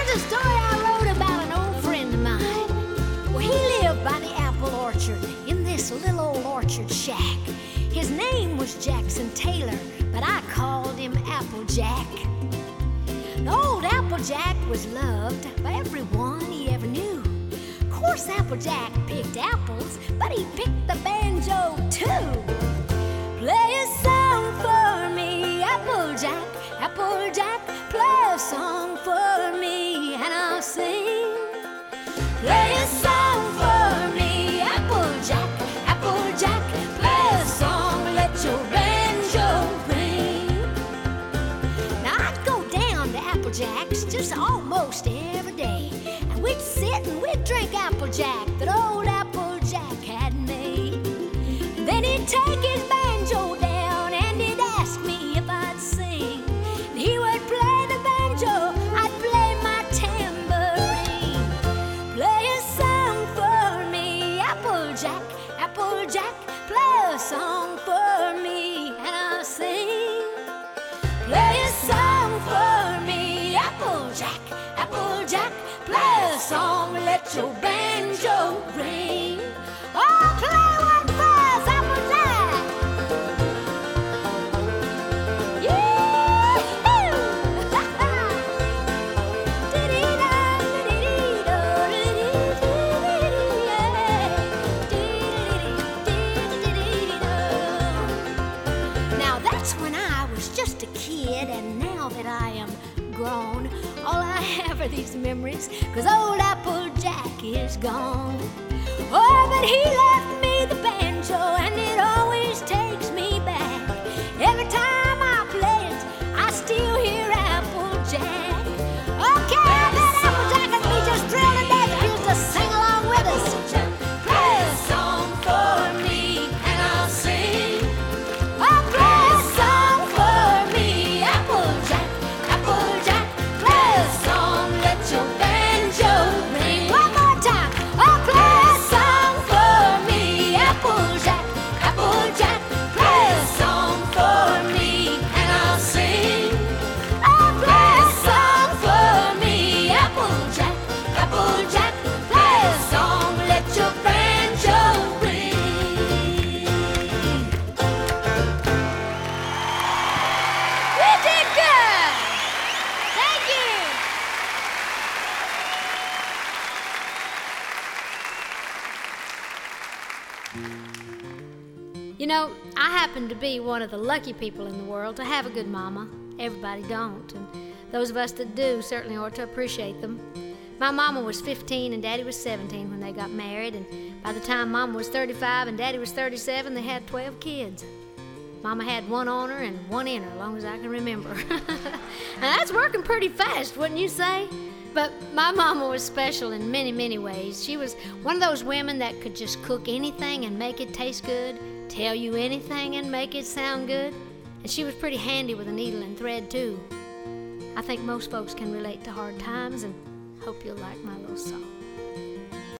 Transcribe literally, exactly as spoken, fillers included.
a story I wrote about an old friend of mine. Well, he lived by the apple orchard in this little old orchard shack. His name was Jackson Taylor, but I called him Applejack. The old Applejack was loved by everyone he ever knew. Of course, Applejack picked apples, but he picked the banjo too. Play a song for me, Applejack, Applejack, play a song for me and I'll sing. Play a song for me, Applejack, Applejack, play a song, let your banjo ring. Now I'd go down to Applejack's just almost every day, and we'd sit and we'd drink Applejack that old Applejack had made. And then he'd take his banjo down and he'd ask me if I'd sing. And he would play the banjo, I'd play my tambourine. Play a song for me, Applejack, Applejack, play a song for me and I'll sing. Play a song for me, Applejack, Applejack, play a song, let your banjo ring. Oh, play one for us, Applejack. Yee-hoo! Now that's when I was just a kid, and now that I am grown, all I have are these memories, 'cause old Applejack is gone. Oh, but he left me the banjo, and it always takes me back. Every time I play it, I still hear Applejack. Okay, I bet Applejack and me just thrilled to death if you just sing along with us. Play a song for me, and I'll sing. Oh, play a song for me, Applejack, Applejack, play a song, let your banjo ring. One more time. Oh, play a song for me, Applejack, Applejack, play a song for me and I'll sing. Oh, play a song for me, Applejack, Applejack, play a song, let your banjo ring. You did good. Thank you. You know, I happen to be one of the lucky people in the world to have a good mama. Everybody don't, and those of us that do certainly ought to appreciate them. My mama was fifteen and Daddy was seventeen when they got married, and by the time Mama was thirty-five and Daddy was thirty-seven, they had twelve kids. Mama had one on her and one in her, as long as I can remember. Now that's working pretty fast, wouldn't you say? But my mama was special in many, many ways. She was one of those women that could just cook anything and make it taste good, tell you anything and make it sound good. And she was pretty handy with a needle and thread, too. I think most folks can relate to hard times, and hope you'll like my little song.